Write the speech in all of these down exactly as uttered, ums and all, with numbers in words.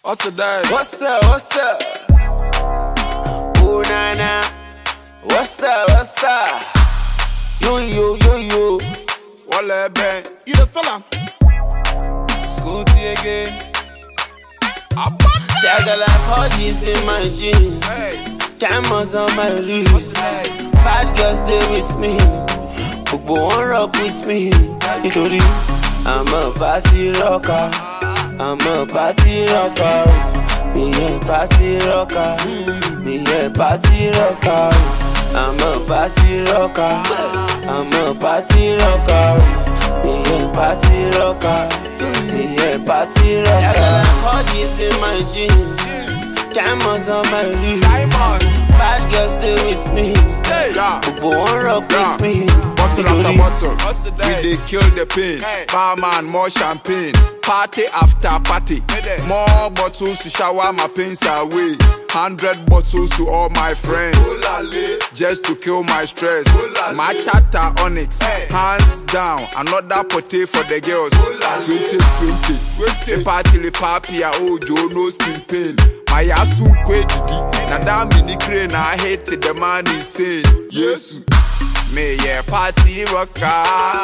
What's the day? What's that? What's that? Ooh, nah, nah. What's that? What's that? Yo, yo, yo, yo. Wale Ben. You the fella? Scooty again. See, I got like four G's in my jeans. Hey. Cameras on my wrist. Bad girls stay with me. Bobo won't rock with me. Itori, I'm a party rocker. I'm a party rocker. Me a party rocker. Me a party rocker. I'm a party rocker. I'm a party rocker. Me a party rocker. Me a party rocker. I got like four G's in my jeans. Diamonds on my wrist. Diamonds. Bad girls stay with me. Stay. Yeah. Bobo won't rock Yeah. with me. Bottle after bottle. What's the We day? dey kill the pain. Hey. Barman, more champagne. Party after party. Hey. More bottles to shower my pains away. Hundred bottles to all my friends. Just to kill my stress. My chatter on it. Hey. Hands down. Another potty for the girls. twenty twenty. The party le papi a ojo no skin pain. My asu kwe didi. Na da mini crane I hate the man insane. Yesu. Me yeah party rocker.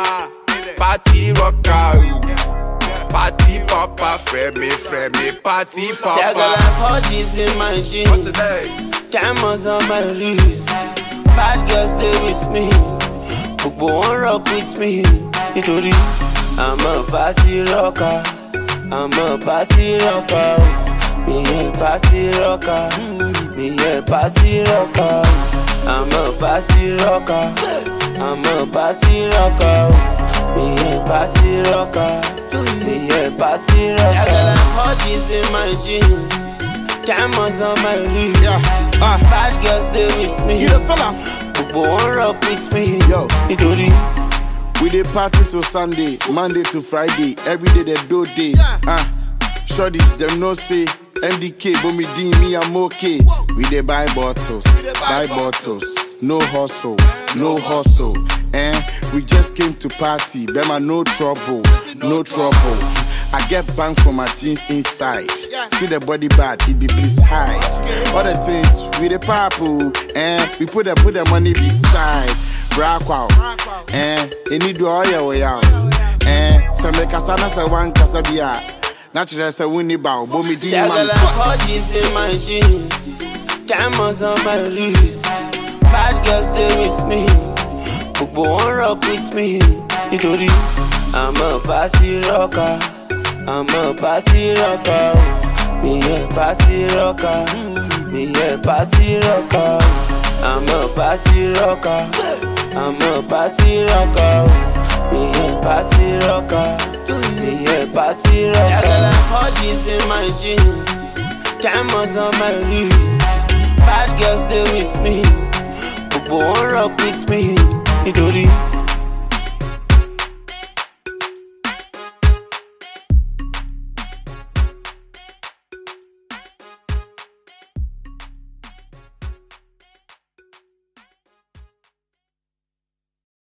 Party rocker. Party papa, friend me, friend me, party papa. See, I got like four G's in my jeans. What's the day? Diamonds on my wrist. Bad girls stay with me. Bobo won't rock with me. Itori, I'm a party rocker. I'm a party rocker. Me a party rocker. Me a party rocker. I'm a party rocker. I'm a party rocker. Me a party rocker. Me a party rocker. I got like four G's in my jeans. Diamonds on my wrist. Yeah, ah, Bad girls stay with me. you the fella? Bobo won't rock with me. Yo. Itori, We dey party till Sunday, Monday to Friday, every day they do day. Ah, shorties them no say M D K, but me D me I'm okay. We dey buy bottles, buy bottles, no hustle, no hustle. Eh, we just came to party, Bema no trouble, no trouble. I get bang for my jeans inside. See the body bad, it be please hide. All the things we the papu, eh, we put the put the money beside. Brack out, eh, any do all your way out. Eh, so make us say one casabia. Natural say winnie bow, but me see, I got man. like four G's in my jeans. Diamonds on my wrist. Bad girls stay with me. Bobo won't rock with me. Itori, I'm a party rocker. I'm a party rocker. Me a party rocker. Me a party rocker. I'm a party rocker. I'm a party rocker. Me a party rocker. Me a party rocker. I got like four G's in my jeans. Diamonds on my wrist. Bad girls stay with me. Bobo won't rock with me. Itori.